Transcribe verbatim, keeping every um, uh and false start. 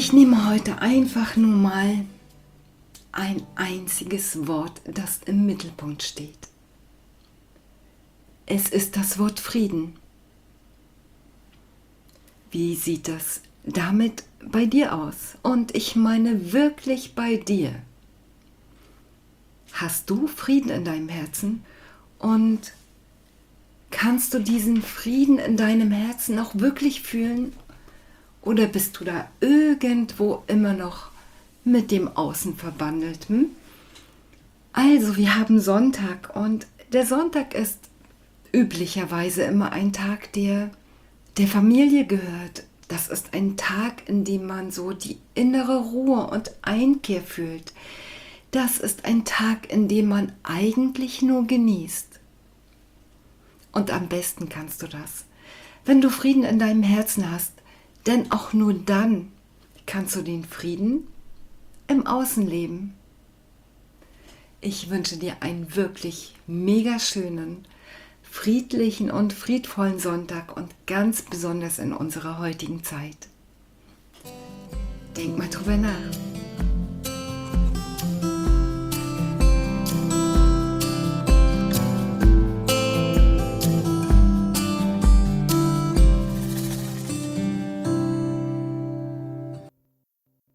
Ich nehme heute einfach nur mal ein einziges Wort, das im Mittelpunkt steht. Es ist das Wort Frieden. Wie sieht das damit bei dir aus? Und ich meine wirklich bei dir. Hast du Frieden in deinem Herzen? Und kannst du diesen Frieden in deinem Herzen auch wirklich fühlen? Oder bist du da irgendwo immer noch mit dem Außen verbandelt? Hm? Also, wir haben Sonntag und der Sonntag ist üblicherweise immer ein Tag, der der Familie gehört. Das ist ein Tag, in dem man so die innere Ruhe und Einkehr fühlt. Das ist ein Tag, in dem man eigentlich nur genießt. Und am besten kannst du das, wenn du Frieden in deinem Herzen hast, denn auch nur dann kannst du den Frieden im Außen leben. Ich wünsche dir einen wirklich mega schönen, friedlichen und friedvollen Sonntag und ganz besonders in unserer heutigen Zeit. Denk mal drüber nach.